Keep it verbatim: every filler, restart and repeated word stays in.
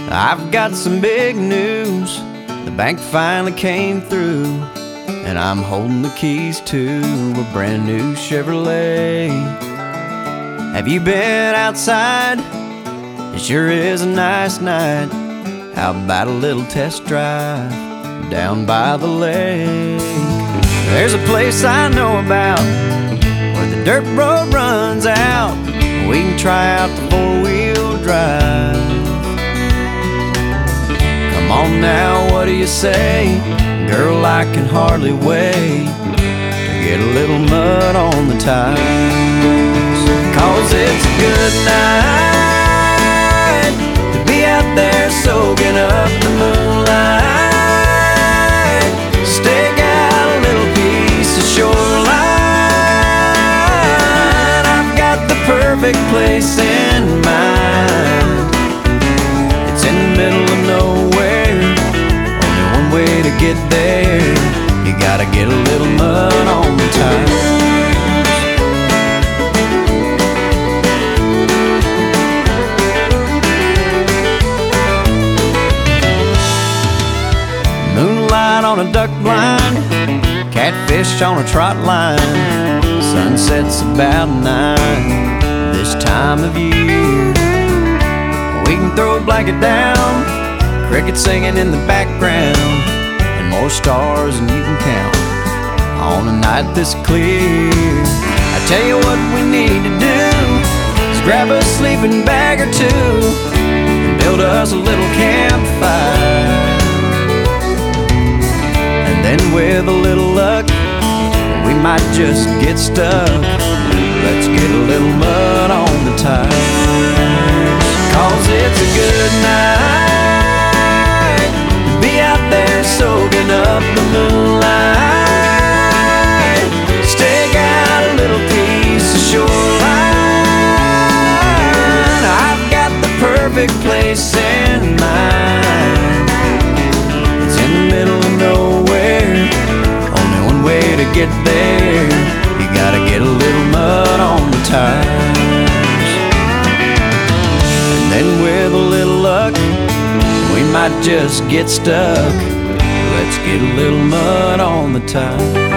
I've got some big news. The bank finally came through, and I'm holding the keys to a brand new Chevrolet. Have you been outside? It sure is a nice night. How about a little test drive down by the lake? There's a place I know about where the dirt road runs out. We can try out the four-wheel drive. Come on now, what do you say? Girl, I can hardly wait to get a little mud on the tires. Cause it's a good night to be out there soaking up the moonlight. Stake out a little piece of shoreline. I've got the perfect place in mind. It's in the middle of nowhere, only one way to get there. You gotta get a little mud on the tires. Moonlight on a duck blind, catfish on a trot line. Sunset's about nine this time of year. We can throw a blanket down, crickets singing in the background, and more stars than you can count on a night this clear. I tell you what we need to do is grab a sleeping bag or two and build us a little campfire. And then with a little luck, we might just get stuck. Let's get a little mud on the tires. Cause it's a good night to be out there soaking up the moonlight. Stake out a little piece of shoreline. I've got the perfect place in mind. It's in the middle of nowhere, only one way to get there. You gotta get a little mud on the tires. And then with a little luck, we might just get stuck. Let's get a little mud on the tires.